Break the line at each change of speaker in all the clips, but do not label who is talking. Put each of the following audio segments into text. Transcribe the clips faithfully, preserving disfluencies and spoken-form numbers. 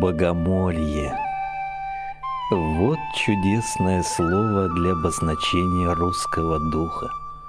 Богомолье. Вот чудесное слово для обозначения русского духа.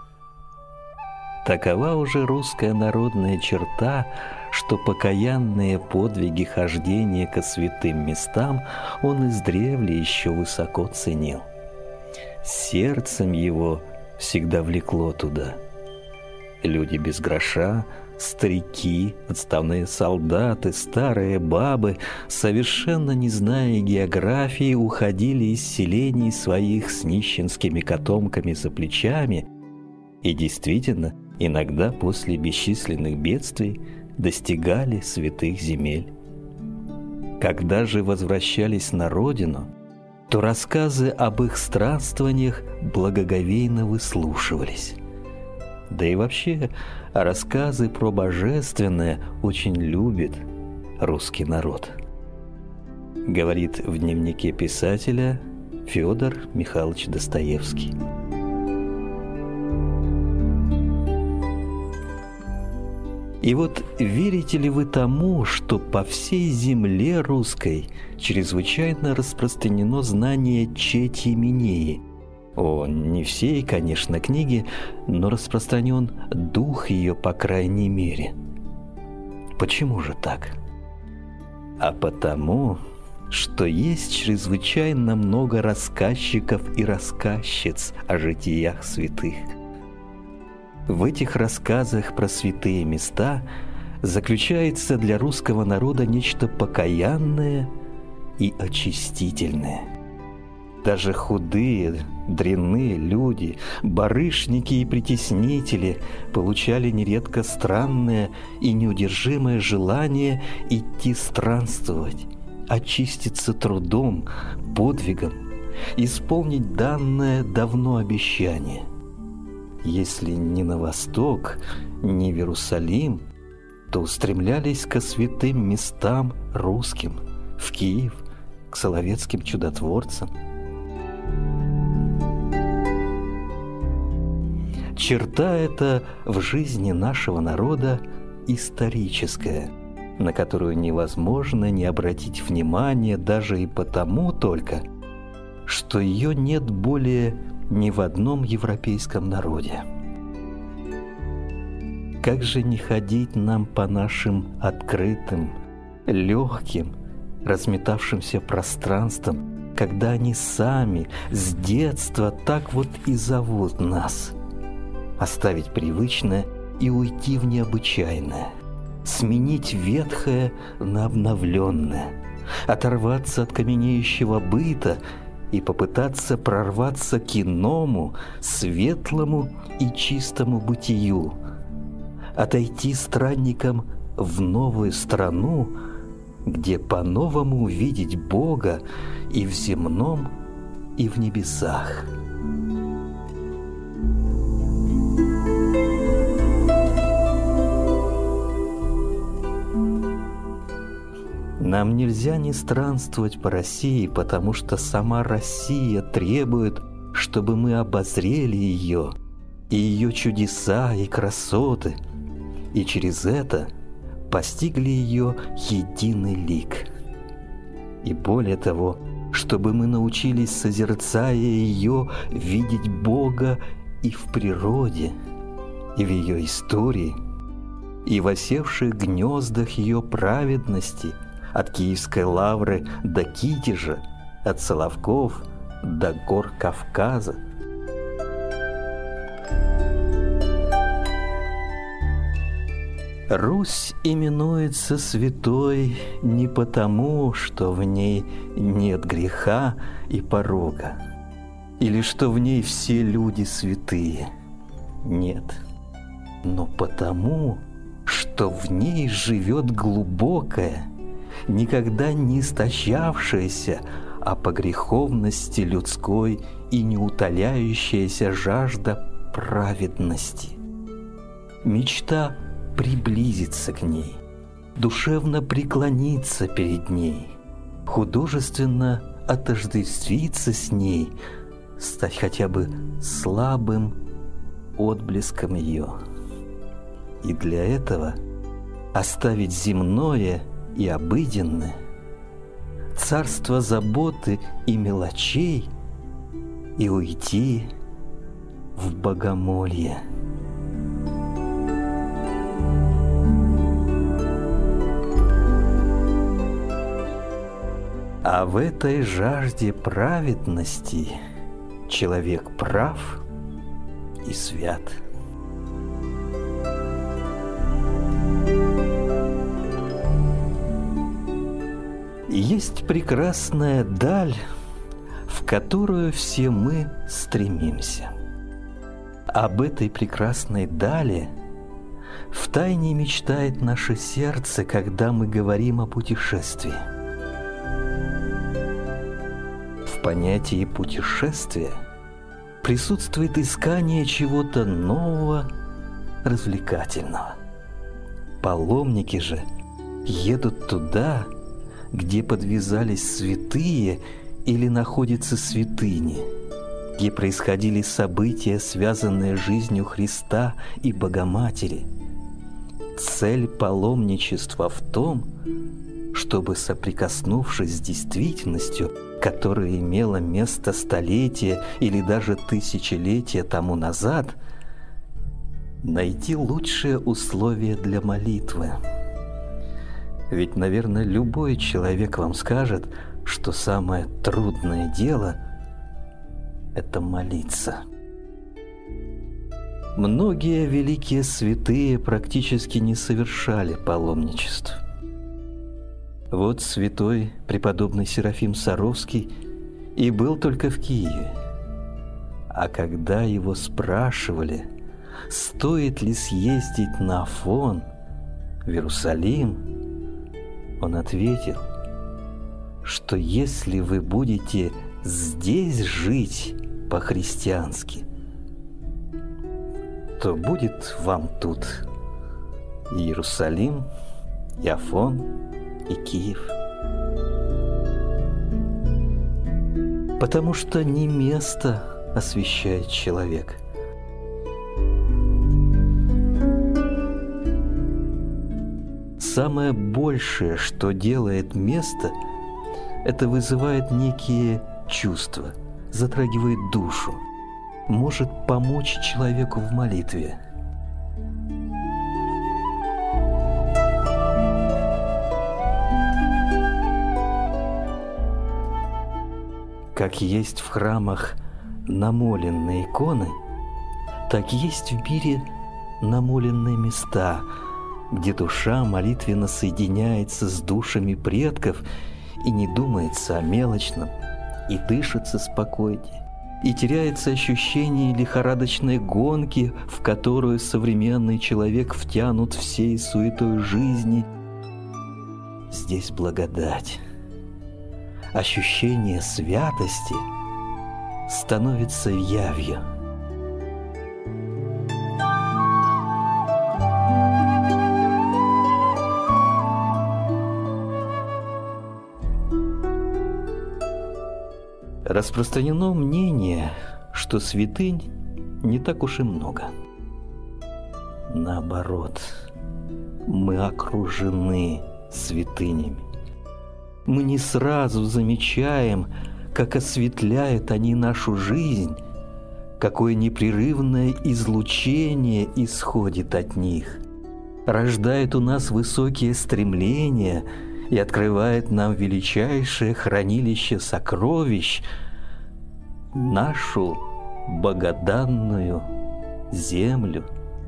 Такова уже русская народная черта, что покаянные подвиги хождения ко святым местам он издревле еще высоко ценил. Сердцем его всегда влекло туда. Люди без гроша, старики, отставные солдаты, старые бабы, совершенно не зная географии, уходили из селений своих с нищенскими котомками за плечами и действительно иногда после бесчисленных бедствий достигали святых земель. Когда же возвращались на родину, то рассказы об их странствованиях благоговейно выслушивались. Да и вообще рассказы про божественное очень любит русский народ, говорит в дневнике писателя Федор Михайлович Достоевский. И вот верите ли вы тому, что по всей земле русской чрезвычайно распространено знание Четьи Минеи? О, не всей, конечно, книги, но распространен дух ее, по крайней мере. Почему же так? А потому, что есть чрезвычайно много рассказчиков и рассказчиц о житиях святых. В этих рассказах про святые места заключается для русского народа нечто покаянное и очистительное. Даже худые, дрянные люди, барышники и притеснители получали нередко странное и неудержимое желание идти странствовать, очиститься трудом, подвигом, исполнить данное давно обещание. Если не на восток, не в Иерусалим, то устремлялись ко святым местам русским, в Киев, к соловецким чудотворцам. Черта эта в жизни нашего народа историческая, на которую невозможно не обратить внимание даже и потому только, что ее нет более ни в одном европейском народе. Как же не ходить нам по нашим открытым, легким, разметавшимся пространствам, когда они сами с детства так вот и зовут нас? Оставить привычное и уйти в необычайное, сменить ветхое на обновленное, оторваться от каменеющего быта и попытаться прорваться к иному, светлому и чистому бытию, отойти странником в новую страну, где по-новому увидеть Бога и в земном, и в небесах. Нам нельзя не странствовать по России, потому что сама Россия требует, чтобы мы обозрели ее, и ее чудеса, и красоты, и через это постигли ее единый лик. И более того, чтобы мы научились, созерцая ее, видеть Бога и в природе, и в ее истории, и в осевших гнездах ее праведности, от Киевской лавры до Китежа, от Соловков до гор Кавказа. Русь именуется святой не потому, что в ней нет греха и порога, или что в ней все люди святые. Нет, но потому, что в ней живет глубокая, никогда не истощавшаяся, а по греховности людской и неутоляющаяся жажда праведности. Мечта приблизиться к ней, душевно преклониться перед ней, художественно отождествиться с ней, стать хотя бы слабым отблеском ее. И для этого оставить земное и обыденное царство заботы и мелочей и уйти в богомолье. А в этой жажде праведности человек прав и свят. Есть прекрасная даль, в которую все мы стремимся. Об этой прекрасной дали втайне мечтает наше сердце, когда мы говорим о путешествии. В понятии путешествия присутствует искание чего-то нового, развлекательного. Паломники же едут туда, где подвязались святые или находятся святыни, где происходили события, связанные с жизнью Христа и Богоматери. Цель паломничества в том, чтобы, соприкоснувшись с действительностью, которая имела место столетия или даже тысячелетия тому назад, найти лучшие условия для молитвы. Ведь, наверное, любой человек вам скажет, что самое трудное дело – это молиться. Многие великие святые практически не совершали паломничеств. Вот святой преподобный Серафим Саровский и был только в Киеве. А когда его спрашивали, стоит ли съездить на Афон, в Иерусалим, он ответил, что если вы будете здесь жить по-христиански, то будет вам тут и Иерусалим, и Афон, и Киев. Потому что не место освящает человека. Самое большее, что делает место, это вызывает некие чувства, затрагивает душу, может помочь человеку в молитве. Как есть в храмах намоленные иконы, так есть в мире намоленные места, где душа молитвенно соединяется с душами предков и не думается о мелочном, и дышится спокойнее, и теряется ощущение лихорадочной гонки, в которую современный человек втянут всей суетой жизни. Здесь благодать. Ощущение святости становится явью. Распространено мнение, что святынь не так уж и много. Наоборот, мы окружены святынями. Мы не сразу замечаем, как осветляют они нашу жизнь, какое непрерывное излучение исходит от них, рождает у нас высокие стремления и открывает нам величайшее хранилище сокровищ, нашу богоданную землю.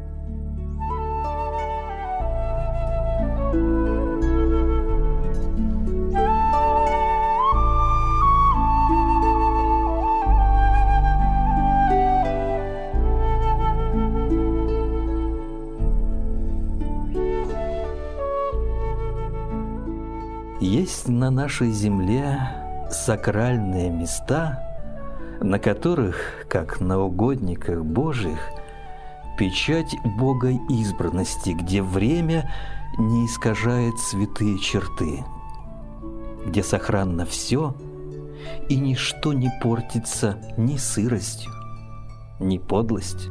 Есть на нашей земле сакральные места, на которых, как на угодниках Божьих, печать Бога избранности, где время не искажает святые черты, где сохранно все, и ничто не портится ни сыростью, ни подлостью,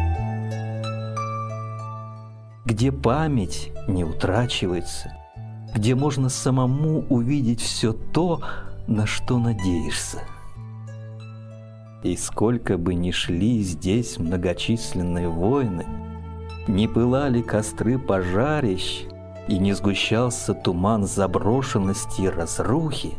где память не утрачивается, где можно самому увидеть все то, на что надеешься. И сколько бы ни шли здесь многочисленные войны, не пылали костры пожарищ и не сгущался туман заброшенности и разрухи,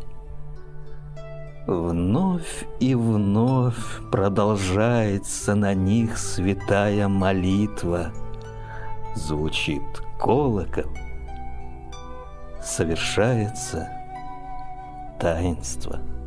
вновь и вновь продолжается на них святая молитва, звучит колокол, совершается таинство.